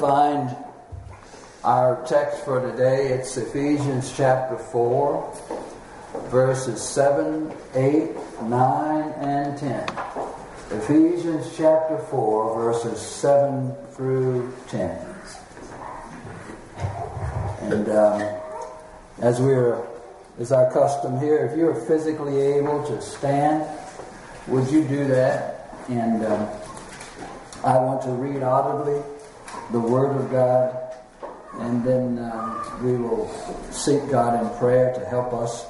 find our text for today, it's Ephesians chapter 4, verses 7, 8, 9, and 10. Ephesians chapter 4, verses 7 through 10. And as our custom here, if you're physically able to stand, would you do that? And I want to read audibly the Word of God, and then we will seek God in prayer to help us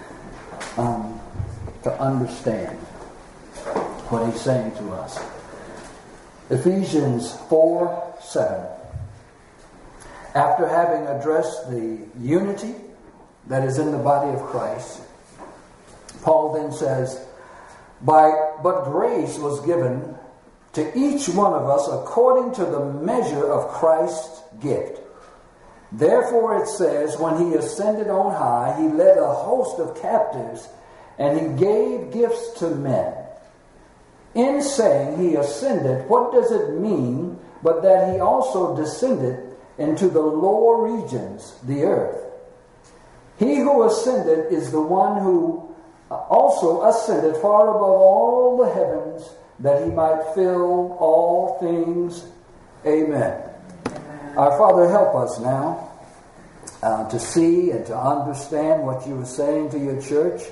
to understand what He's saying to us. Ephesians 4:7. After having addressed the unity that is in the body of Christ, Paul then says, But grace was given to each one of us according to the measure of Christ's gift. Therefore it says, when He ascended on high, He led a host of captives, and He gave gifts to men. In saying He ascended, what does it mean but that He also descended into the lower regions, the earth? He who ascended is the one who also ascended far above all the heavens, that He might fill all things. Amen. Our Father, help us now to see and to understand what You are saying to Your church.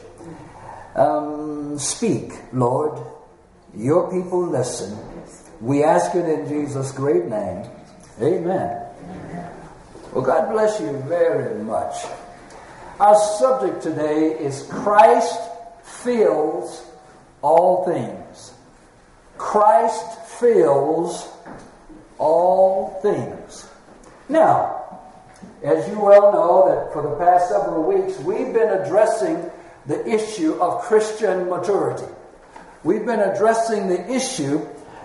Speak, Lord. Your people listen. We ask it in Jesus' great name. Amen. Well, God bless you very much. Our subject today is Christ fills all things. Christ fills all things. Now, as you well know, that for the past several weeks, we've been addressing the issue of Christian maturity. We've been addressing the issue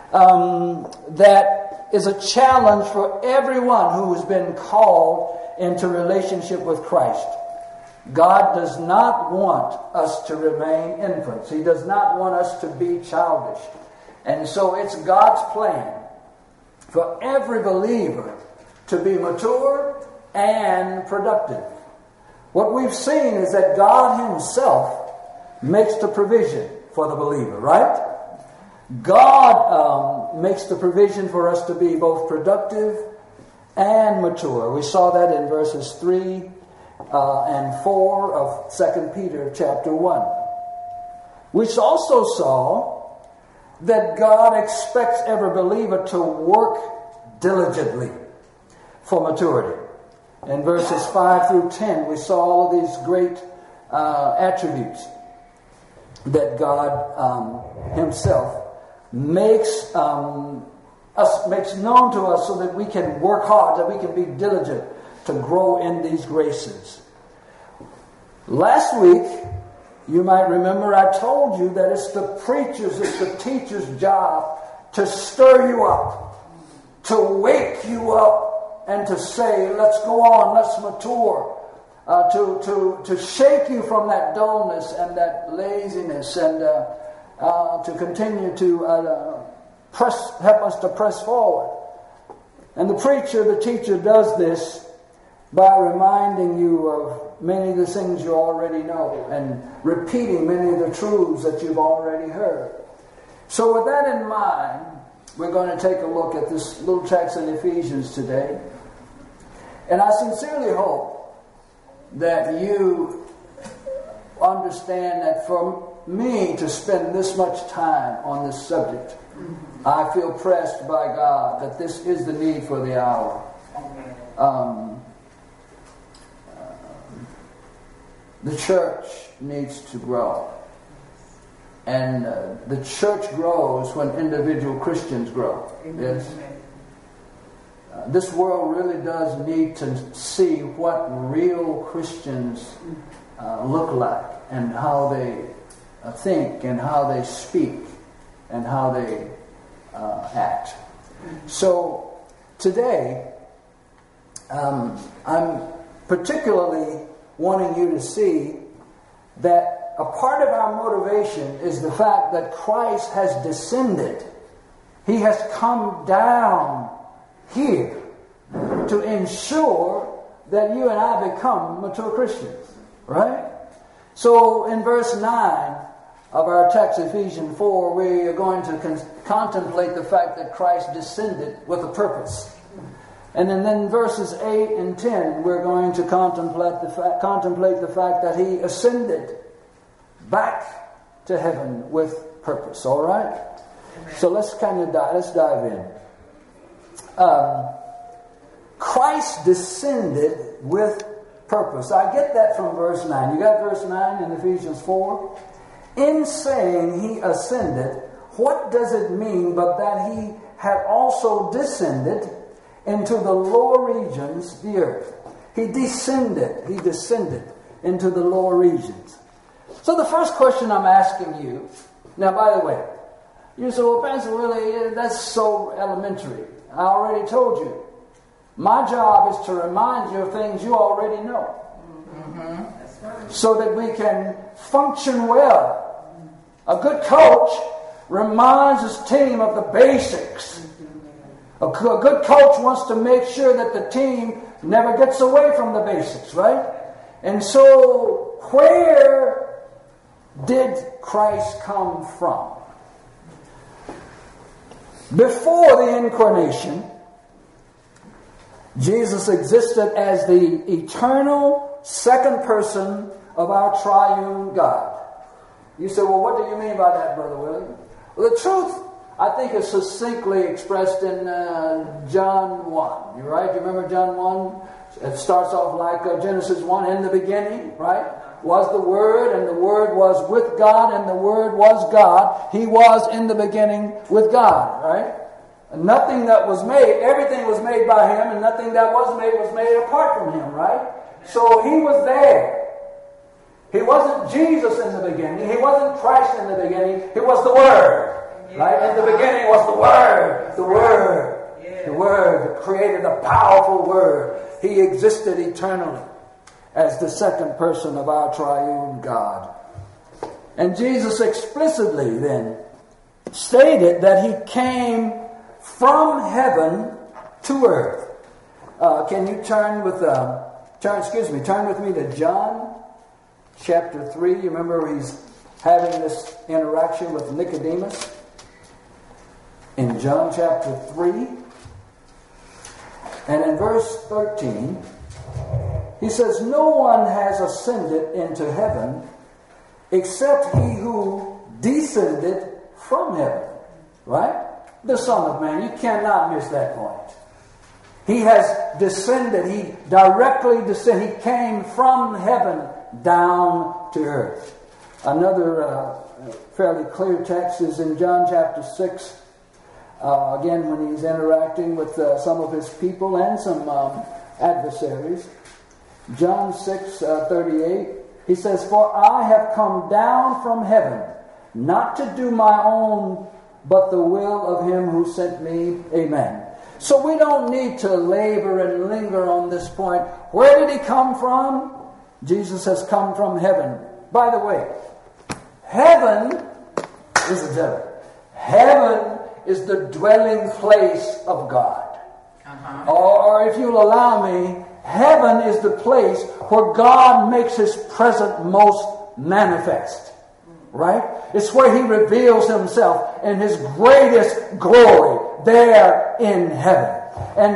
that is a challenge for everyone who has been called into relationship with Christ. God does not want us to remain infants. He does not want us to be childish. And so it's God's plan for every believer to be mature and productive. What we've seen is that God Himself makes the provision for the believer, right? God makes the provision for us to be both productive and mature. We saw that in verses 3 and 4 of 2 Peter chapter 1. We also saw that God expects every believer to work diligently for maturity. In verses 5 through 10, we saw all of these great attributes that God Himself makes known to us so that we can work hard, that we can be diligent to grow in these graces. Last week, you might remember I told you that it's the preacher's, it's the teacher's job to stir you up, to wake you up, and to say, let's go on, let's mature, to shake you from that dullness and that laziness, and to continue to help us to press forward. And the preacher, the teacher, does this by reminding you of many of the things you already know and repeating many of the truths that you've already heard. So with that in mind, we're going to take a look at this little text in Ephesians today. And I sincerely hope that you understand that for me to spend this much time on this subject, I feel pressed by God that this is the need for the hour. The church needs to grow. And the church grows when individual Christians grow. Yes. This world really does need to see what real Christians look like, and how they think, and how they speak, and how they act. So today, I'm particularly wanting you to see that a part of our motivation is the fact that Christ has descended. He has come down here to ensure that you and I become mature Christians. Right? So in verse 9 of our text, Ephesians 4, we are going to contemplate the fact that Christ descended with a purpose. And then verses 8 and 10, we're going to contemplate the fact that He ascended back to heaven with purpose. All right? Amen. So let's dive in. Christ descended with purpose. I get that from verse 9. You got verse 9 in Ephesians 4? In saying He ascended, what does it mean but that He had also descended into the lower regions, the earth? He descended into the lower regions. So the first question I'm asking you, now by the way, you say, well, Pastor, really, that's so elementary. I already told you. My job is to remind you of things you already know. Mm-hmm. So that we can function well. A good coach reminds his team of the basics. A good coach wants to make sure that the team never gets away from the basics, right? And so, where did Christ come from? Before the incarnation, Jesus existed as the eternal second person of our triune God. You say, well, what do you mean by that, Brother William? Well, the truth, I think, is succinctly expressed in John 1. You're right? You remember John 1? It starts off like Genesis 1. In the beginning, right, was the Word, and the Word was with God, and the Word was God. He was in the beginning with God, right? And nothing that was made, everything was made by Him, and nothing that was made apart from Him, right? So He was there. He wasn't Jesus in the beginning. He wasn't Christ in the beginning. He was the Word. Right? In the beginning was the Word. The Word. The Word that created a powerful Word. He existed eternally as the second person of our triune God. And Jesus explicitly then stated that He came from heaven to earth. Can you turn with me to John chapter 3. You remember he's having this interaction with Nicodemus in John chapter 3. And in verse 13, he says, no one has ascended into heaven except He who descended from heaven. Right? The Son of Man. You cannot miss that point. He has descended. He directly descended. He came from heaven down to earth. Another fairly clear text is in John chapter 6. Again, when he's interacting with some of His people and some adversaries. John 6:38. He says, for I have come down from heaven, not to do my own, but the will of Him who sent me. Amen. So we don't need to labor and linger on this point. Where did He come from? Jesus has come from heaven. By the way, heaven is the dwelling place of God. Or if you'll allow me, heaven is the place where God makes His presence most manifest. Right? It's where He reveals Himself in His greatest glory there in heaven. And,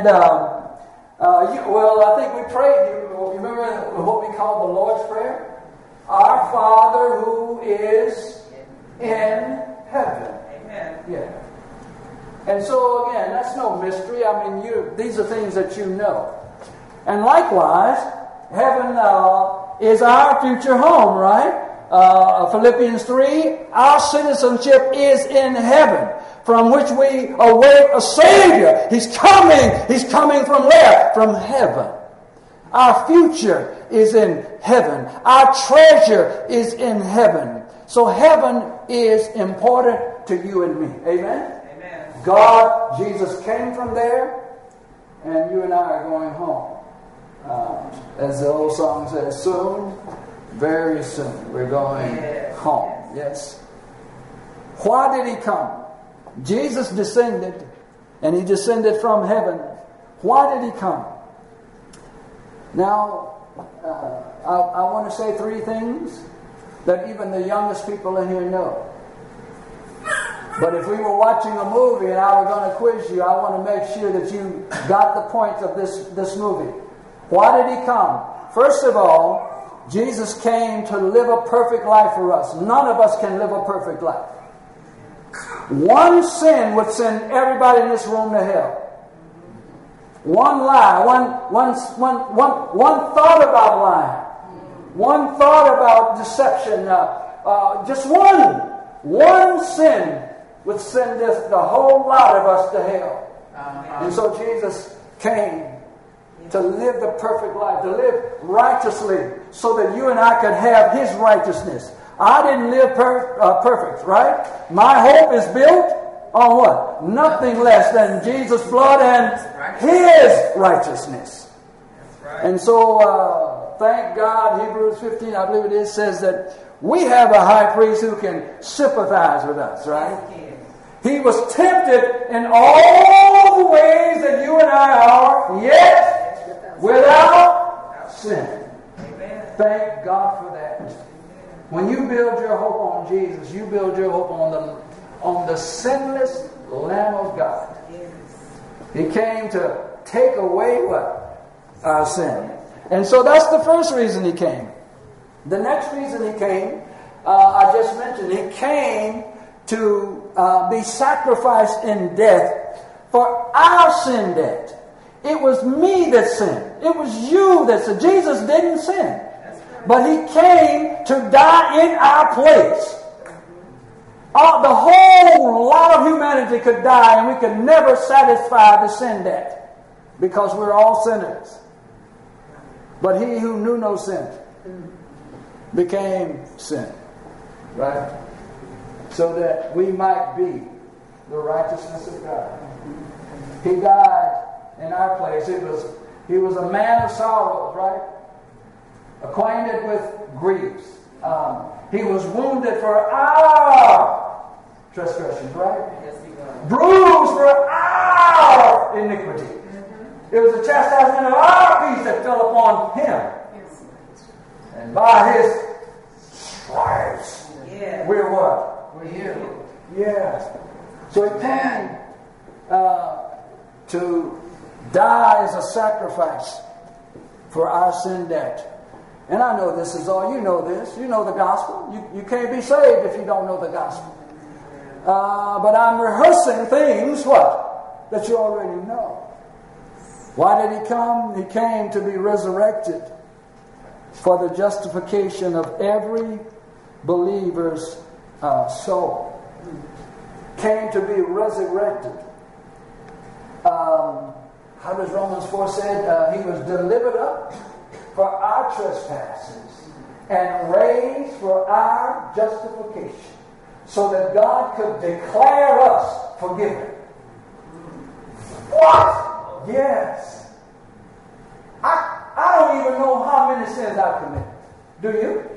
I think we prayed. You remember what we call the Lord's Prayer? Our Father who is in heaven. Amen. Yeah. And so again, that's no mystery. I mean, these are things that you know. And likewise, heaven is our future home, right? Philippians 3, our citizenship is in heaven, from which we await a Savior. He's coming from where? From heaven. Our future is in heaven. Our treasure is in heaven. So heaven is important to you and me. Amen? Amen. God, Jesus came from there, and you and I are going home. As the old song says, soon, very soon, we're going home. Yes. Why did He come? Jesus descended, and He descended from heaven. Why did He come? Now, I want to say three things that even the youngest people in here know. But if we were watching a movie and I were going to quiz you, I want to make sure that you got the points of this movie. Why did he come? First of all, Jesus came to live a perfect life for us. None of us can live a perfect life. One sin would send everybody in this room to hell. One lie, one thought about lying, one thought about deception, just one sin would send the whole lot of us to hell. And so Jesus came to live the perfect life, to live righteously, so that you and I could have His righteousness. I didn't live perfect, right? My hope is built on what? Nothing less than Jesus' blood and His righteousness. And so, thank God, Hebrews 15, I believe it is, says that we have a high priest who can sympathize with us, right? He was tempted in all the ways that you and I are, yet without sin. Thank God for that. When you build your hope on Jesus, you build your hope on the sinless Lamb of God. He came to take away what? Our sin. And so that's the first reason He came. The next reason He came, I just mentioned, He came to be sacrificed in death for our sin debt. It was me that sinned. It was you that sinned. Jesus didn't sin. But He came to die in our place. The whole lot of humanity could die and we could never satisfy the sin debt because we're all sinners. But He who knew no sin became sin. Right? So that we might be the righteousness of God. He died in our place. He was a man of sorrows, right? Acquainted with griefs. He was wounded for our transgressions, right? Yes, He was. Bruised for our iniquity. Mm-hmm. It was the chastisement of our peace that fell upon Him. Yes. And by His stripes, we're what? We're healed. Yes. So He came to die as a sacrifice for our sin debt. And I know this is all. You know this. You know the gospel. You can't be saved if you don't know the gospel. But I'm rehearsing things, what? That you already know. Why did He come? He came to be resurrected for the justification of every believer's soul. Came to be resurrected. How does Romans 4 say? He was delivered up for our trespasses and raised for our justification, so that God could declare us forgiven. What? Yes. I don't even know how many sins I've committed. Do you?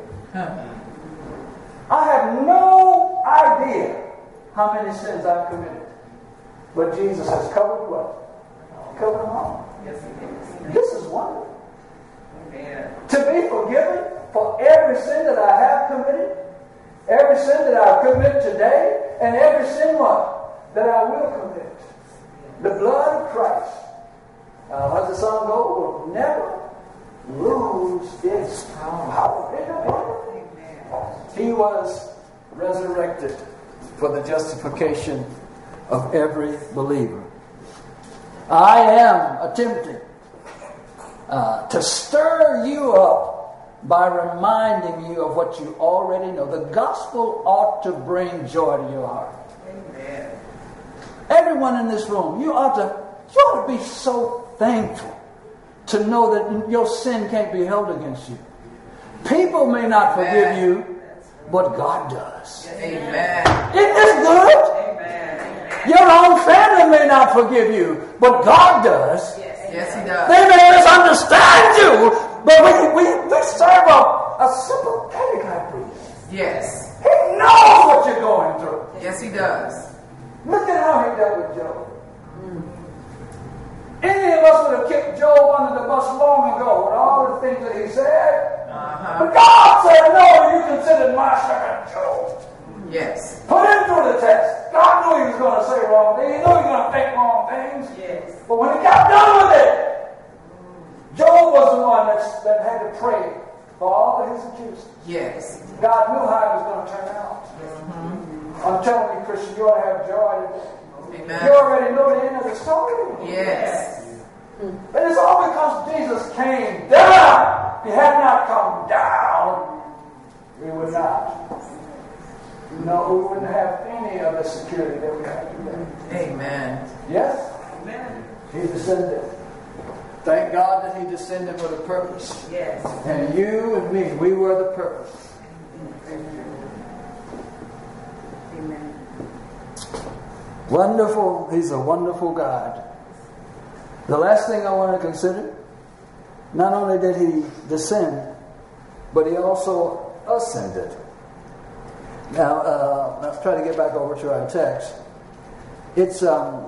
I have no idea how many sins I've committed. But Jesus has covered what? Covered them all. Yes, He did. This is wonderful. To be forgiven for every sin that I have committed, every sin that I've committed today, and every sin what? That I will commit. The blood of Christ, as the song goes, will never lose its power. He was resurrected for the justification of every believer. I am attempting to stir you up by reminding you of what you already know. The gospel ought to bring joy to your heart. Amen. Everyone in this room, you ought to be so thankful to know that your sin can't be held against you. People may not forgive you, but God does. Amen. Isn't this good? Amen. Your own family may not forgive you, but God does. Yes, He does. They may misunderstand you, but we serve a sympathetic high priest. Yes. He knows what you're going through. Yes, He does. Look at how He dealt with Job. Any of us would have kicked Job under the bus long ago with all descended my servant Job. Yes. Put him through the test. God knew he was going to say wrong things. He knew he was going to think wrong things. Yes. But when he got done with it, Job was the one that had to pray for all of his accusers. Yes. God knew how it was going to turn out. I'm telling you, Christian, you ought to have joy today. Amen. You already know the end of the story. Yes. And it's all because Jesus came down. If he had not come down, we would not. No, we wouldn't have any of the security that we have today. Amen. Yes? Amen. He descended. Thank God that he descended with a purpose. Yes. And you and me, we were the purpose. Amen. Wonderful. He's a wonderful God. The last thing I want to consider, not only did he descend, but he also ascended. Now, let's try to get back over to our text. It's,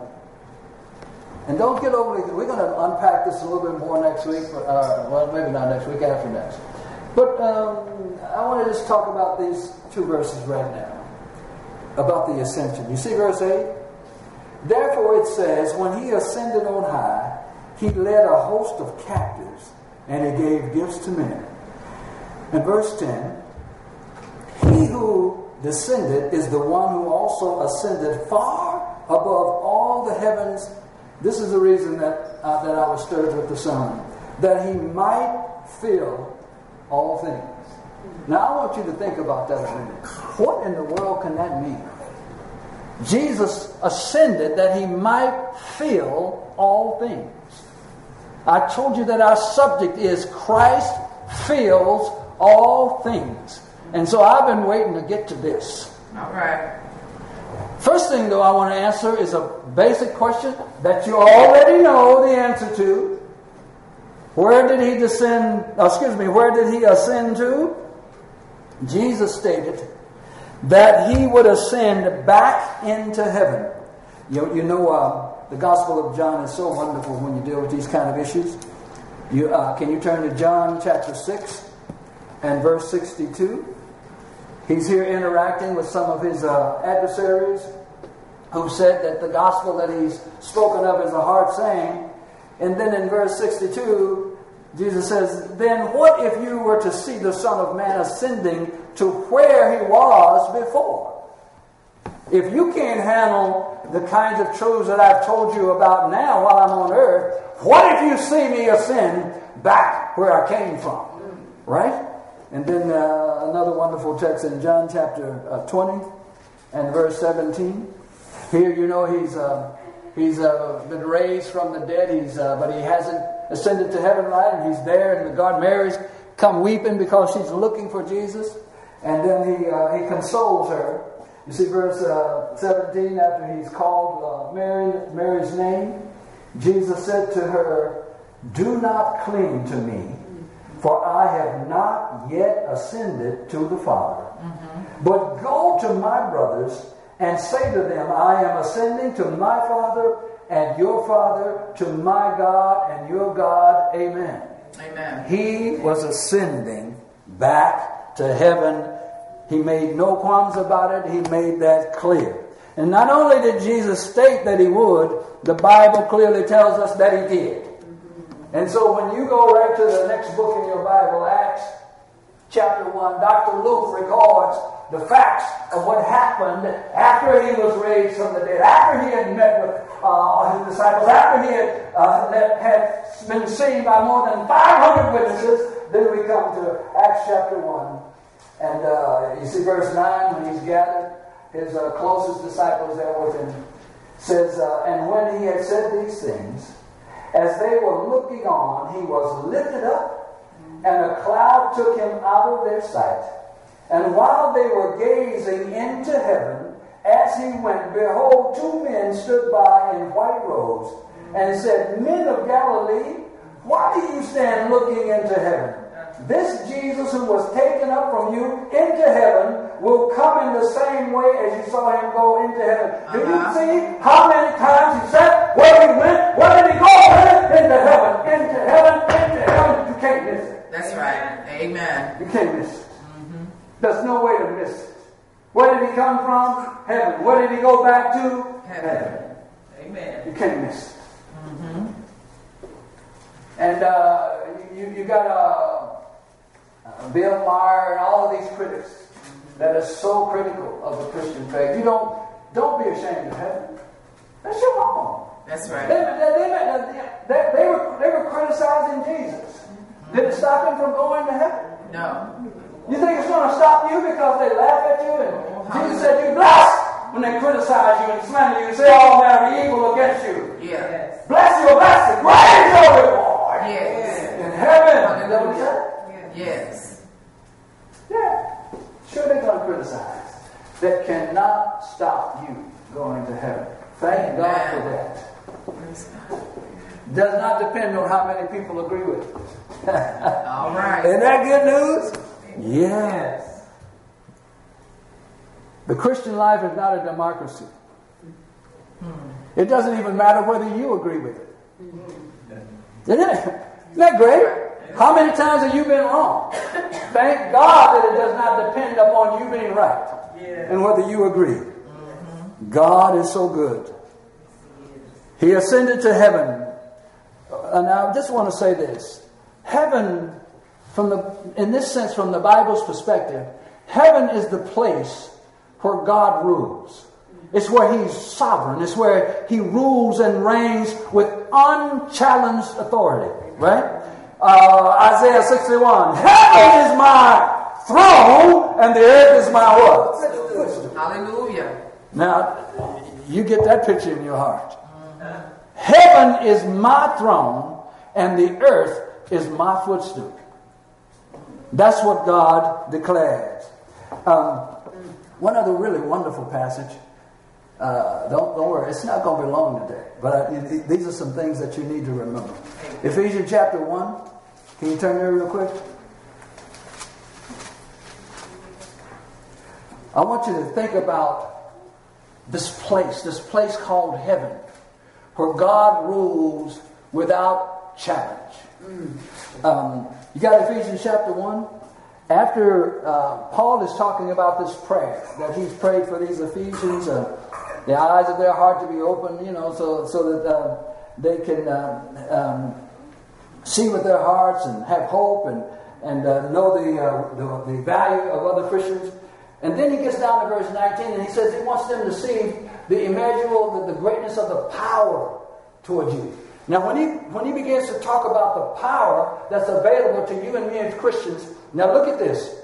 and don't get overly, we're going to unpack this a little bit more next week, well, maybe not next week, after next. But I want to just talk about these two verses right now, about the ascension. You see verse 8? Therefore it says, when he ascended on high, he led a host of captives, and he gave gifts to men. And verse 10, he who descended is the one who also ascended far above all the heavens. This is the reason that I was stirred with the sermon, that he might fill all things. Now I want you to think about that a minute. What in the world can that mean? Jesus ascended that he might fill all things. I told you that our subject is Christ fills all things. And so I've been waiting to get to this. All right. First thing, though, I want to answer is a basic question that you already know the answer to. Where did he descend? Where did he ascend to? Jesus stated that he would ascend back into heaven. You know, the Gospel of John is so wonderful when you deal with these kind of issues. Can you turn to John chapter 6 and verse 62? He's here interacting with some of his adversaries who said that the gospel that he's spoken of is a hard saying. And then in verse 62, Jesus says, then what if you were to see the Son of Man ascending to where he was before? If you can't handle the kinds of truths that I've told you about now while I'm on earth, what if you see me ascend back where I came from? Right? And then another wonderful text in John chapter 20 and verse 17. Here, you know, he's been raised from the dead. But he hasn't ascended to heaven, right? And he's there, and the God Mary's come weeping because she's looking for Jesus. And then he consoles her. You see verse 17, after he's called Mary's name, Jesus said to her, do not cling to me, for I have not yet ascended to the Father. But go to my brothers and say to them, I am ascending to my Father and your Father, to my God and your God. Amen. Amen. He was ascending back to heaven. He made no qualms about it. He made that clear. And not only did Jesus state that he would, the Bible clearly tells us that he did. And so when you go right to the next book in your Bible, Acts chapter 1, Dr. Luke records the facts of what happened after he was raised from the dead, after he had met with his disciples, after he had been seen by more than 500 witnesses. Then we come to Acts chapter 1. And you see verse 9, when he's gathered his closest disciples there with him, says, and when he had said these things, as they were looking on, he was lifted up, and a cloud took him out of their sight. And while they were gazing into heaven, as he went, behold, two men stood by in white robes, and said, Men of Galilee, why do you stand looking into heaven? This Jesus who was taken up from you into heaven will come in the same way as you saw him go into heaven. Did you see how many times he said where he went? Where did he go? Into heaven, into heaven, into heaven. You can't miss it. That's right. Amen. You can't miss it. There's no way when you go back to Heaven. Amen. You can't miss it. And you got Bill Maher and all of these critics that are so critical of the Christian faith. You don't be ashamed of heaven. That's your home. That's right. They were criticizing Jesus. Did it stop him from going to heaven? No. You think it's going to stop you because they laugh at you and Jesus said you blessed when they criticize you and slander you and say all manner of evil against you? Yeah. Bless you, blessed, great is your reward. Yes. In heaven. Is that what he said? Yes. Yeah. Sure they're going to criticize. That cannot stop you going to heaven. Thank God for that. Does not depend on how many people agree with it. All right. Isn't that good news? Yes. The Christian life is not a democracy. It doesn't even matter whether you agree with it. Isn't that great? How many times have you been wrong? Thank God that it does not depend upon you being right and whether you agree. God is so good. He ascended to heaven. And I just want to say this. Heaven, in this sense, from the Bible's perspective, heaven is the place where God rules. It's where He's sovereign. It's where He rules and reigns with unchallenged authority. Right? Isaiah 61. Heaven is my throne and the earth is my what? Hallelujah. Now, you get that picture in your heart. Heaven is my throne and the earth is my footstool. That's what God declares. One other really wonderful passage. Don't worry, it's not going to be long today. But these are some things that you need to remember. Ephesians chapter 1. Can you turn there real quick? I want you to think about this place called heaven, where God rules without challenge. You got Ephesians chapter 1? After Paul is talking about this prayer that he's prayed for these Ephesians, the eyes of their heart to be open, so that they can see with their hearts and have hope and know the value of other Christians. And then he gets down to verse 19 and he says he wants them to see the immeasurable, the greatness of the power towards you. Now when he begins to talk about the power that's available to you and me as Christians, now look at this.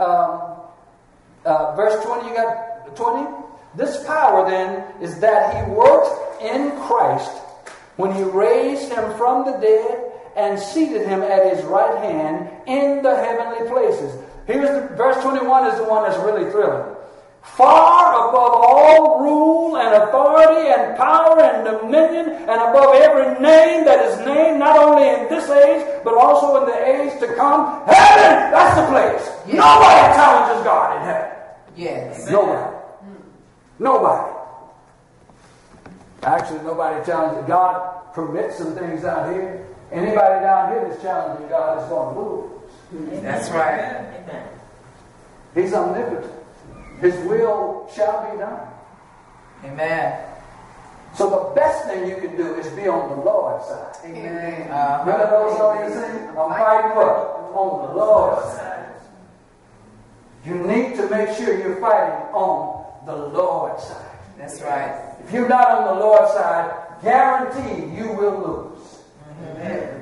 Verse 20, you got 20? This power then is that He worked in Christ when He raised Him from the dead and seated Him at His right hand in the heavenly places. Verse 21 is the one that's really thrilling. Far above all rule and authority and power and dominion and above every name that is named, not only in this age, but also in the age to come. Heaven! That's the place. Yes. Nobody challenges God in heaven. Yes. Nobody. Nobody. Actually, nobody challenges. God permits some things out here. Anybody down here that's challenging God is going to lose. That's right. Amen. He's omnipotent. His will shall be done. Amen. So the best thing you can do is be on the Lord's side. Amen. Remember those songs you sing? I'm fighting what? On the Lord's side. You need to make sure you're fighting on the Lord's side. That's right. If you're not on the Lord's side, guaranteed you will lose. Amen.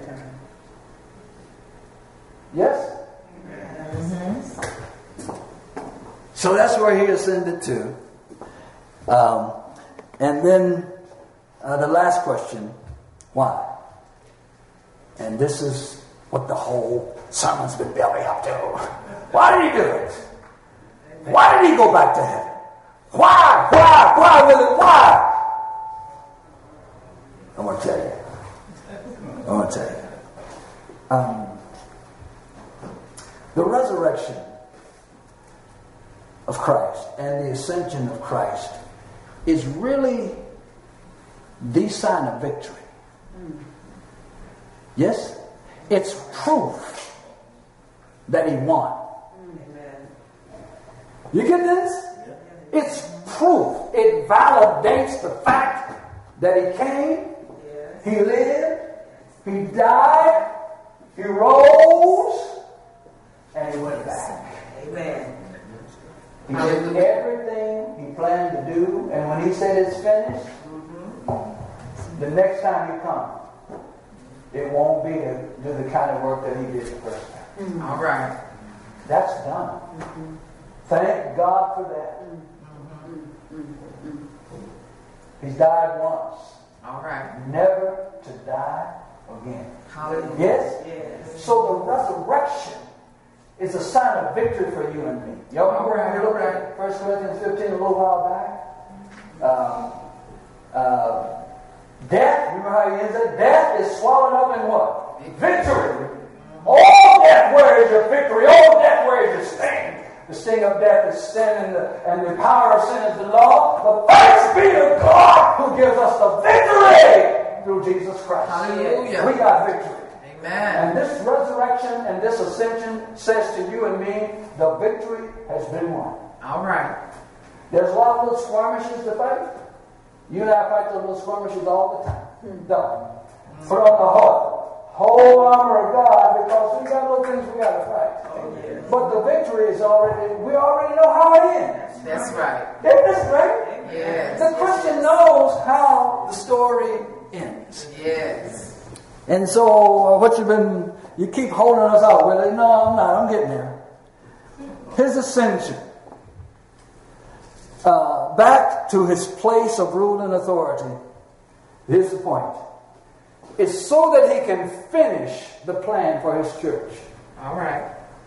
Yes? So that's where He ascended to. And then the last question, why? And this is what the whole sermon's been building up to. Why did He do it? Why did He go back to heaven? Why? Why, Willie? Why? I'm going to tell you. The resurrection of Christ and the ascension of Christ is really the sign of victory. Yes? It's proof that He won. You get this? It's truth. It validates the fact that he came, he lived, he died, he rose, and he went back. Amen. He did everything he planned to do, and when he said it's finished, the next time you come, it won't be to do the kind of work that he did the first time. All right. That's done. Thank God for that. He's died once. All right. Never to die again. Hallelujah. Yes? Yes. So the resurrection is a sign of victory for you and me. Y'all remember when we looked at 1 Corinthians 15 a little while back? Death, remember how he ends it? Death is swallowed up in what? Victory. Oh, death, where is your victory? Oh, death, where is your sting? The sting of death is sin, and the power of sin is the law. But thanks be to God who gives us the victory through Jesus Christ. Hallelujah. We got victory. Amen. And this resurrection and this ascension says to you and me, the victory has been won. All right. There's a lot of little skirmishes to fight. You and I fight those little skirmishes all the time. Don't. Put on the whole armor of God, because we got little things we got to fight. But the victory is already, we already know how it ends. That's right. Isn't this great? Yes. The Christian knows how the story ends. Yes. And so, you keep holding us out with it. No, I'm not. I'm getting there. His ascension. Back to his place of rule and authority. Here's the point. It's so that he can finish the plan for his church. All right.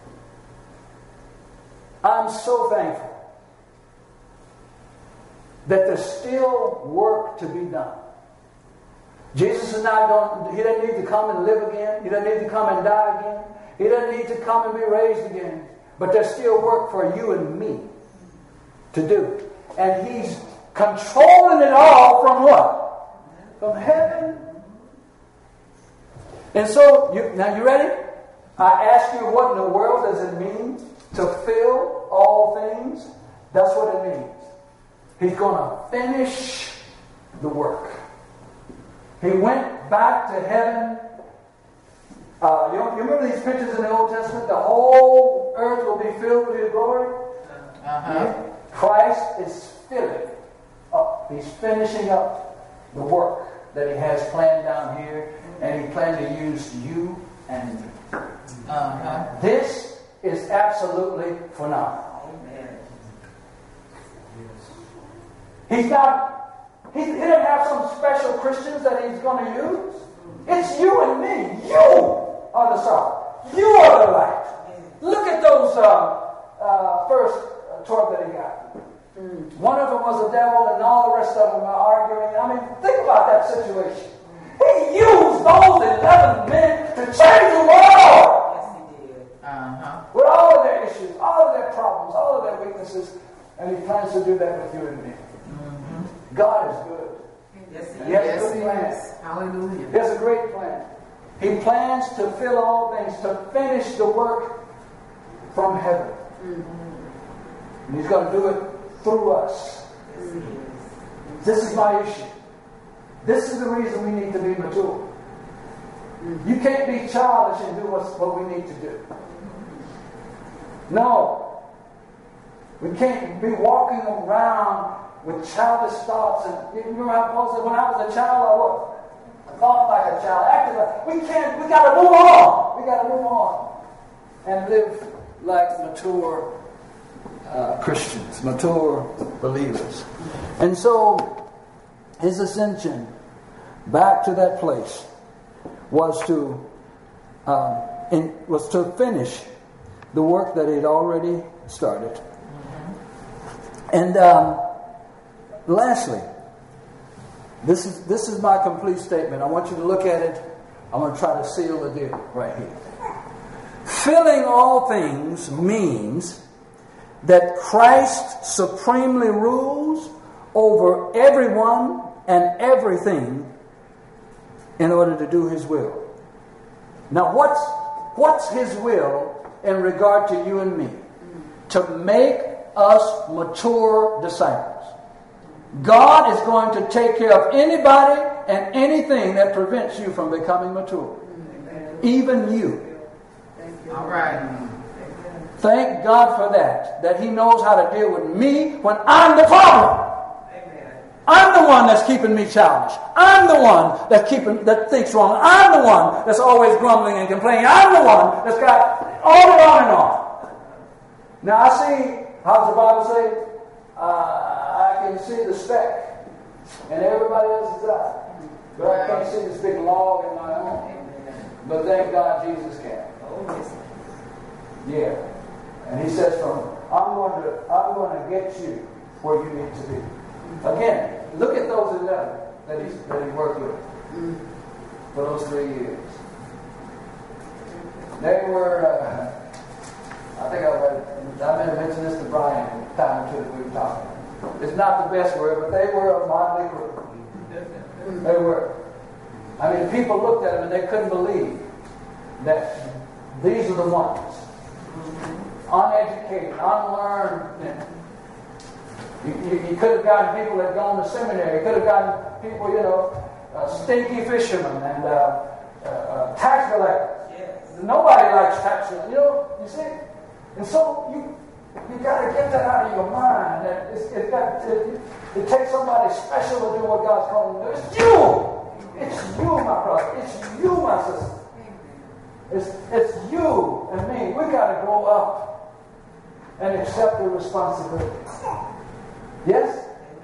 I'm so thankful that there's still work to be done. Jesus is not going, he doesn't need to come and live again. He doesn't need to come and die again. He doesn't need to come and be raised again. But there's still work for you and me to do. And he's controlling it all from what? From heaven. And so, now you ready? I ask you, what in the world does it mean to fill all things? That's what it means. He's going to finish the work. He went back to heaven. You remember these pictures in the Old Testament? The whole earth will be filled with his glory. Uh-huh. Christ is filling up. He's finishing up the work that he has planned down here, and he planned to use you and me. Uh-huh. This is absolutely phenomenal. He didn't have some special Christians that he's going to use. It's you and me. You are the salt. You are the light. Look at those first 12 that he got. One of them was a devil, and all the rest of them are arguing. I mean, think about that situation. He used those 11 men to change the world. Yes, he did. Uh-huh. With all of their issues, all of their problems, all of their weaknesses, and he plans to do that with you and me. God is good. Yes, He has a good plan. Hallelujah. He has a great plan. He plans to fill all things, to finish the work from heaven. And he's going to do it through us. This is my issue. This is the reason we need to be mature. You can't be childish and do what we need to do. No. We can't be walking around with childish thoughts. And you remember how Paul said, when I was a child, I thought like a child, acted like. We got to move on. We got to move on and live like mature Christians, mature believers. And so his ascension back to that place was to finish the work that he'd already started. And lastly, this is my complete statement. I want you to look at it. I'm going to try to seal the deal right here. Filling all things means that Christ supremely rules over everyone and everything in order to do his will. Now, what's his will in regard to you and me? To make us mature disciples. God is going to take care of anybody and anything that prevents you from becoming mature. Even you. All right. Thank God for that He knows how to deal with me when I'm the problem. I'm the one that's keeping me childish. I'm the one that thinks wrong. I'm the one that's always grumbling and complaining. I'm the one that's got on and on. Now I see, how's the Bible say? I can see the speck in everybody else's eye. But I can't see this big log in my own. But thank God Jesus can. Yeah. And He says I'm going to get you where you need to be. Again, look at those 11 that he worked with for those 3 years. They were, I think I may have mentioned this to Brian a time or two that we were talking. It's not the best word, but they were a motley group. They were. I mean, people looked at them and they couldn't believe that these are the ones. Uneducated, unlearned. You could have gotten people that gone to seminary. You could have gotten people, stinky fishermen and tax collectors. Yes. Nobody likes tax collectors. You see? And so you got to get that out of your mind. That it takes somebody special to do what God's calling them to do. It's you! It's you, my brother. It's you, my sister. It's you and me. We got to grow up and accept the responsibility. Yes?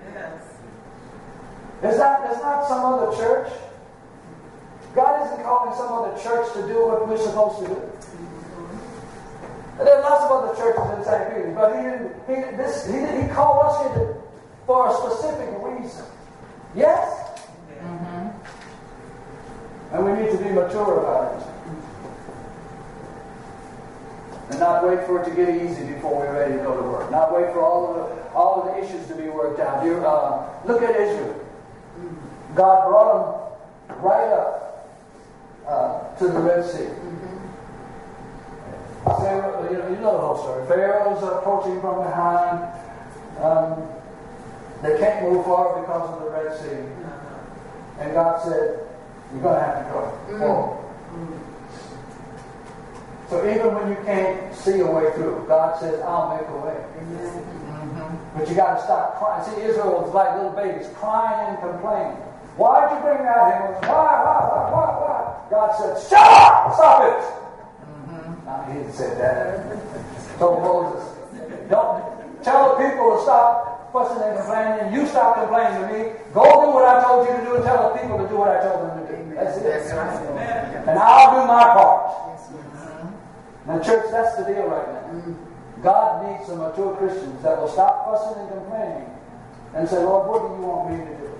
It's not some other church. God isn't calling some other church to do what we're supposed to do. There are lots of other churches in St. Peter, but He called us here for a specific reason. Yes? Mm-hmm. And we need to be mature about it. And not wait for it to get easy before we're ready to go to work. Not wait for all of the issues to be worked out. Look at Israel. God brought them right up to the Red Sea. Pharaoh, you know the whole story. Pharaoh's approaching from behind. They can't move forward because of the Red Sea. And God said, "You're going to have to go forward." So even when you can't see a way through, God says, "I'll make a way." But you got to stop crying. See, Israel was like little babies, crying and complaining. "Why'd you bring that here? Why? God said, "Shut up! Stop it!" He didn't say that. So Moses, don't tell the people to stop fussing and complaining. You stop complaining to me. Go do what I told you to do and tell the people to do what I told them to do. That's it. And I'll do my part. Now, church, that's the deal right now. God needs some mature Christians that will stop fussing and complaining and say, "Lord, what do you want me to do?"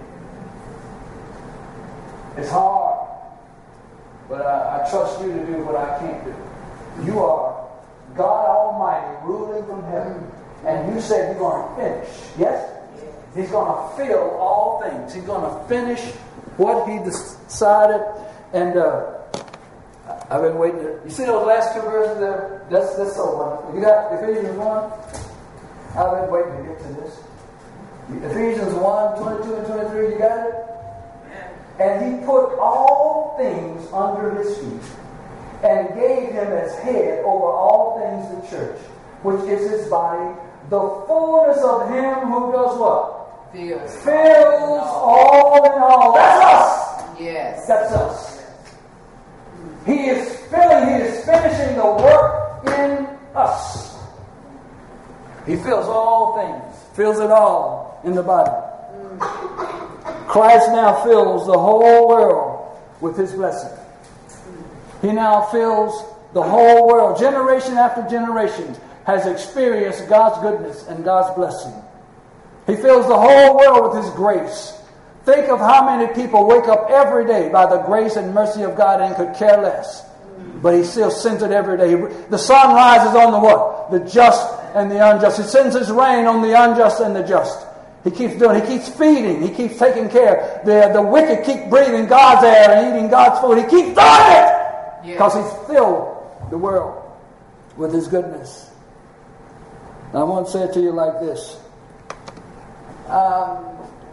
It's hard, but I trust you to do what I can't do. You are God Almighty ruling from heaven, and you said you're going to finish. Yes? He's going to fill all things. He's going to finish what He decided. And I've been waiting. You see those last two verses there? That's so wonderful. You got Ephesians 1? I've been waiting to get to this. Ephesians 1, 22 and 23, you got it? And He put all things under His feet and gave Him as head over all things the church, which is His body, the fullness of Him who does what? Fills all in all. That's us. Yes. That's us. He is finishing the work in us. He fills all things, fills it all in the body. Christ now fills the whole world with His blessing. He now fills the whole world. Generation after generation has experienced God's goodness and God's blessing. He fills the whole world with His grace. Think of how many people wake up every day by the grace and mercy of God and could care less. But He still sends it every day. The sun rises on the what? The just and the unjust. He sends His rain on the unjust and the just. He keeps doing. He keeps feeding. He keeps taking care. The wicked keep breathing God's air and eating God's food. He keeps doing it. Because He's filled the world with His goodness. I want to say it to you like this.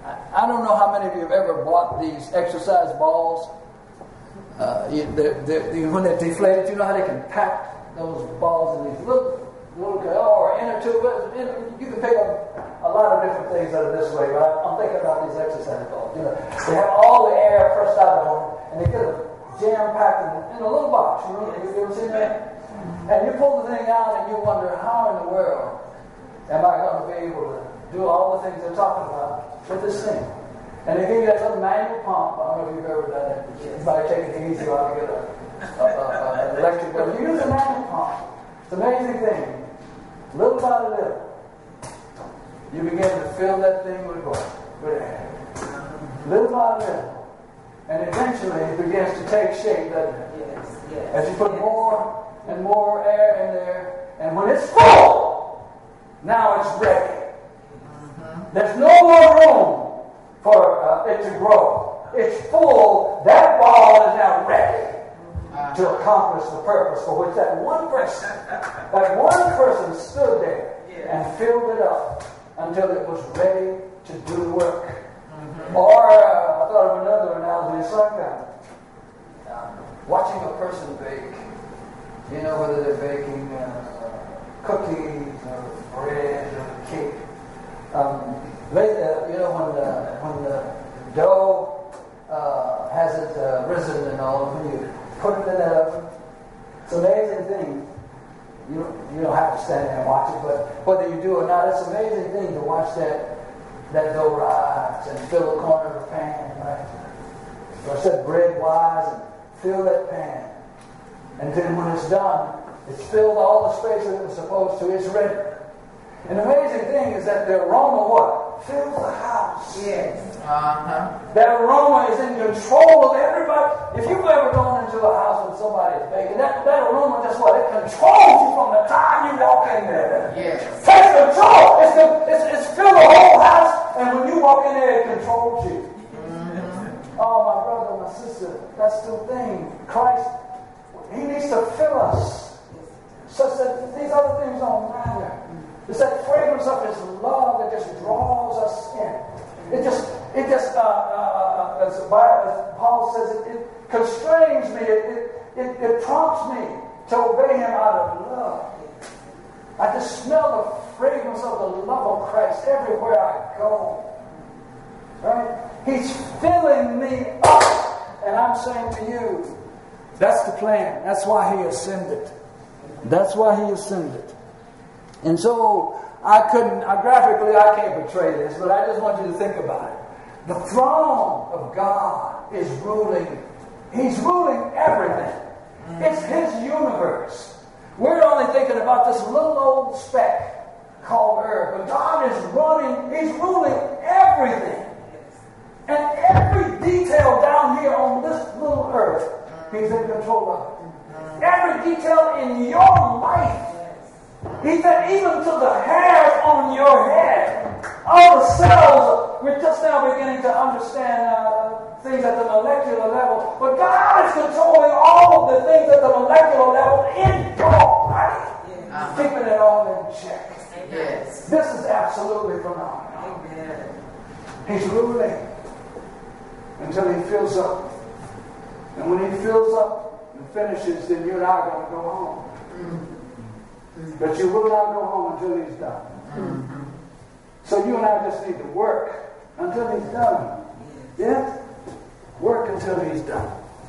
I don't know how many of you have ever bought these exercise balls. When they're deflated, you know how they can pack those balls in these little or inner tube. You can pick up a lot of different things that are this way, but I'm thinking about these exercise balls. They have all the air pressed out of them, and they get a jam-packed in a little box. You ever seen that? And you pull the thing out, and you wonder, how in the world am I going to be able to do all the things they're talking about with this thing? And they give you that little manual pump. I don't know if you've ever done it. Anybody take it easy while you get an electric bill. You use a manual pump. It's an amazing thing. Little by little, you begin to fill that thing with air. Little by little. And eventually it begins to take shape, doesn't it? Yes. As you put more and more air in there. And when it's full, now it's ready. There's no more room for it to grow. It's full. That ball is now ready to accomplish the purpose for which that one person stood there and filled it up until it was ready to do the work. Or I thought of another analogy. It's like watching a person bake. Whether they're baking cookies or bread or cake. When the dough hasn't risen and all, when you put it in that oven, it's an amazing thing. You don't have to stand there and watch it, but whether you do or not, it's an amazing thing to watch that dough rise and fill the corner of the pan, right? So I said bread-wise and fill that pan. And then when it's done, it's filled all the space that it was supposed to. It's ready. An amazing thing is that the aroma what? Fills the house. Yes. That aroma is in control of everybody. If you've ever gone into a house when somebody is baking, that aroma, just what? It controls you from the time you walk in there. Yes. Takes control. It's filled the whole house, and when you walk in there, it controls you. Oh, my brother, my sister, that's the thing. Christ, He needs to fill us such that these other things don't matter. It's that fragrance of His love that just draws us in. As Paul says, it constrains me. It prompts me to obey Him out of love. I just smell the fragrance of the love of Christ everywhere I go. Right? He's filling me up. And I'm saying to you, that's the plan. That's why He ascended. That's why He ascended. And so, I can't portray this, but I just want you to think about it. The throne of God is ruling. He's ruling everything. It's His universe. We're only thinking about this little old speck called Earth. But God is He's ruling everything. And every detail down here on this little Earth, He's in control of it. Every detail in your life. He said, even to the hairs on your head, all the cells, we're just now beginning to understand things at the molecular level. But God is controlling all of the things at the molecular level in your body, keeping it all in check. Yes. This is absolutely phenomenal. Amen. He's ruling until He fills up. And when He fills up and finishes, then you and I are going to go home. But you will not go home until He's done. So you and I just need to work until He's done. Yeah? Work until He's done.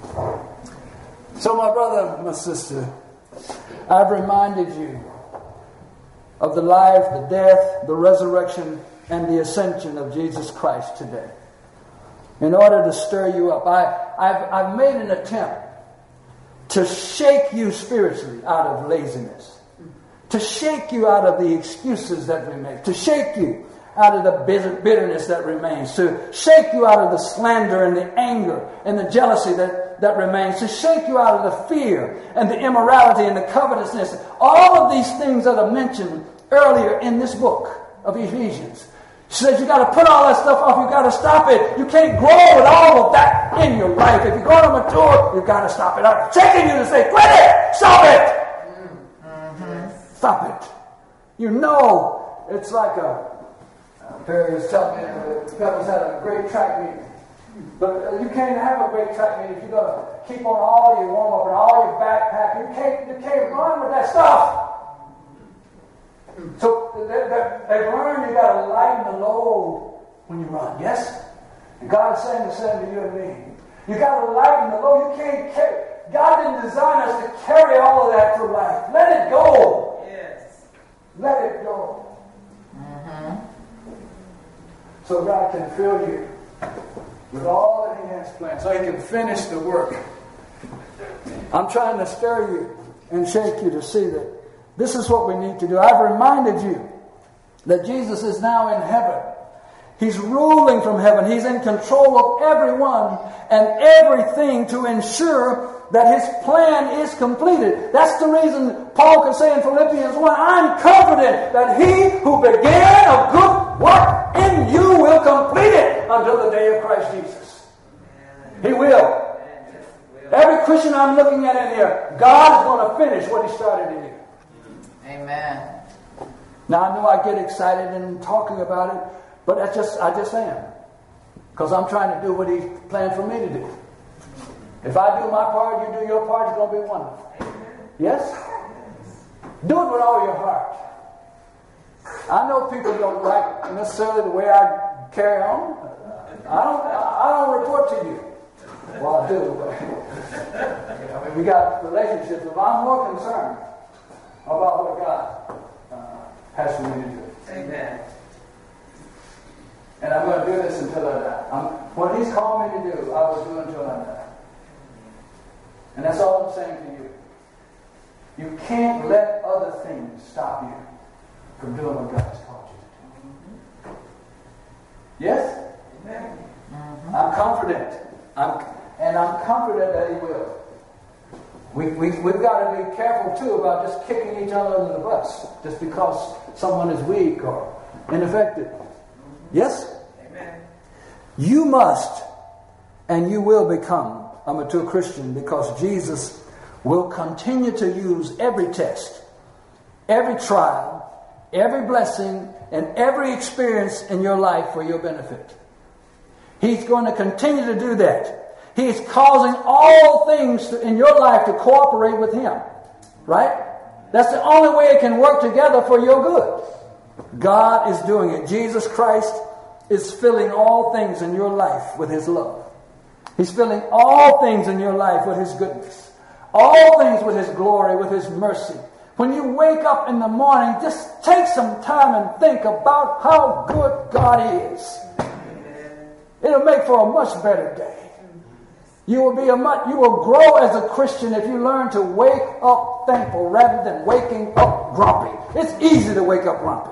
So my brother, my sister, I've reminded you of the life, the death, the resurrection, and the ascension of Jesus Christ today. In order to stir you up, I've made an attempt to shake you spiritually out of laziness. To shake you out of the excuses that we make. To shake you out of the bitterness that remains. To shake you out of the slander and the anger and the jealousy that remains. To shake you out of the fear and the immorality and the covetousness. All of these things that are mentioned earlier in this book of Ephesians. She says you got to put all that stuff off. You got to stop it. You can't grow with all of that in your life. If you're going to mature, you've got to stop it. I'm checking you to say, quit it! Stop it! Stop it. You know, it's like Perry was telling me the Pebbles had a great track meeting. But you can't have a great track meeting if you're going to keep on all your warm-up and all your backpack. You can't run with that stuff. So they've learned you got to lighten the load when you run. Yes? And God is saying the same to you and me. You got to lighten the load. You can't carry. God didn't design us to carry all of that through life. Let it go. Yes. Let it go. So God can fill you with all that He has planned, so He can finish the work. I'm trying to stir you and shake you to see that this is what we need to do. I've reminded you that Jesus is now in heaven. He's ruling from heaven. He's in control of everyone and everything to ensure that His plan is completed. That's the reason Paul can say in Philippians 1, I'm confident that He who began a good work in you will complete it until the day of Christ Jesus. He will. Every Christian I'm looking at in here, God is going to finish what He started in you. Amen. Now I know I get excited in talking about it, but I just am. Because I'm trying to do what He planned for me to do. If I do my part, you do your part, it's going to be wonderful. Yes? Do it with all your heart. I know people don't like necessarily the way I carry on. I don't report to you. Well, I do. I mean, we got relationships, but I'm more concerned about what God has for me to do. Amen. And I'm going to do this until I die. What He's called me to do, I will do until I die. And that's all I'm saying to you. You can't let other things stop you from doing what God has called you to do. Yes? Amen. I'm confident. I'm confident that He will. We've got to be careful too about just kicking each other under the bus just because someone is weak or ineffective. Yes? Amen. You must and you will become a mature Christian because Jesus will continue to use every test, every trial, every blessing, and every experience in your life for your benefit. He's going to continue to do that. He's causing all things in your life to cooperate with Him. Right? That's the only way it can work together for your good. God is doing it. Jesus Christ is filling all things in your life with His love. He's filling all things in your life with His goodness. All things with His glory, with His mercy. When you wake up in the morning, just take some time and think about how good God is. It'll make for a much better day. You will grow as a Christian if you learn to wake up thankful rather than waking up grumpy. It's easy to wake up grumpy.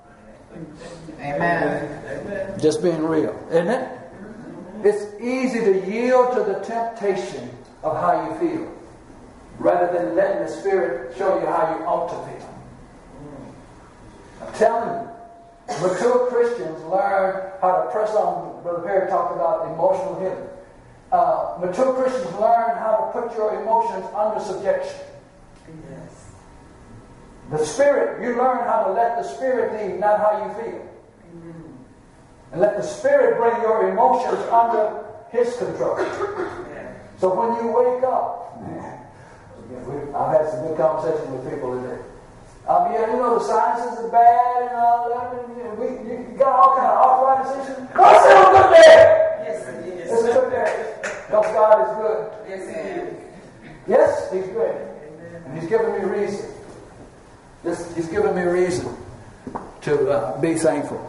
Amen. Just being real, isn't it? It's easy to yield to the temptation of how you feel rather than letting the Spirit show you how you ought to feel. I'm telling you, mature Christians learn how to press on. Brother Perry talked about emotional healing. Mature Christians learn how to put your emotions under subjection. Yes. The Spirit, you learn how to let the Spirit lead, not how you feel. And let the Spirit bring your emotions under His control. So when you wake up, I've had some good conversations with people today. You know the sciences are bad and all that. And you got all kind of arthritis issues. God said it's good there. Yes, it is. It's good there. Because God is good. Yes, it is. Yes, He's good. And He's given me reason. He's given me reason to be thankful.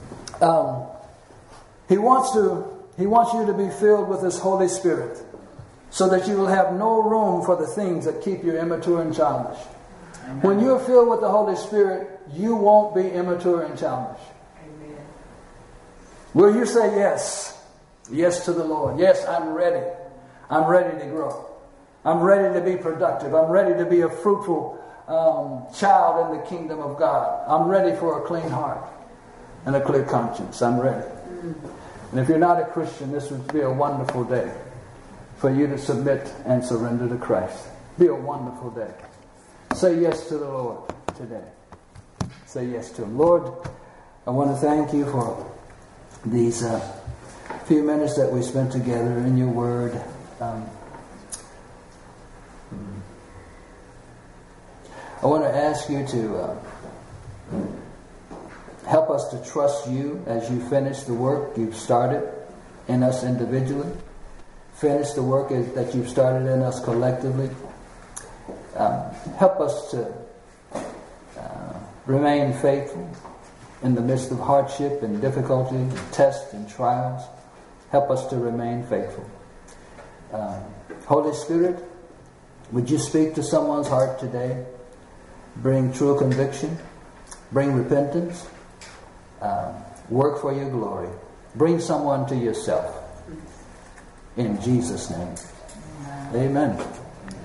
He wants you to be filled with His Holy Spirit so that you will have no room for the things that keep you immature and childish. Amen. When you're filled with the Holy Spirit, you won't be immature and childish. Amen. Will you say yes? Yes to the Lord. Yes, I'm ready. I'm ready to grow. I'm ready to be productive. I'm ready to be a fruitful child in the kingdom of God. I'm ready for a clean heart and a clear conscience. I'm ready. And if you're not a Christian, this would be a wonderful day for you to submit and surrender to Christ. Be a wonderful day. Say yes to the Lord today. Say yes to Him. Lord, I want to thank you for these few minutes that we spent together in your word. I want to ask you to help us to trust you as you finish the work you've started in us individually. Finish the work that you've started in us collectively. Help us to remain faithful in the midst of hardship and difficulty, tests and trials. Help us to remain faithful. Holy Spirit, would you speak to someone's heart today? Bring true conviction. Bring repentance. Work for your glory. Bring someone to yourself. In Jesus' name. Amen.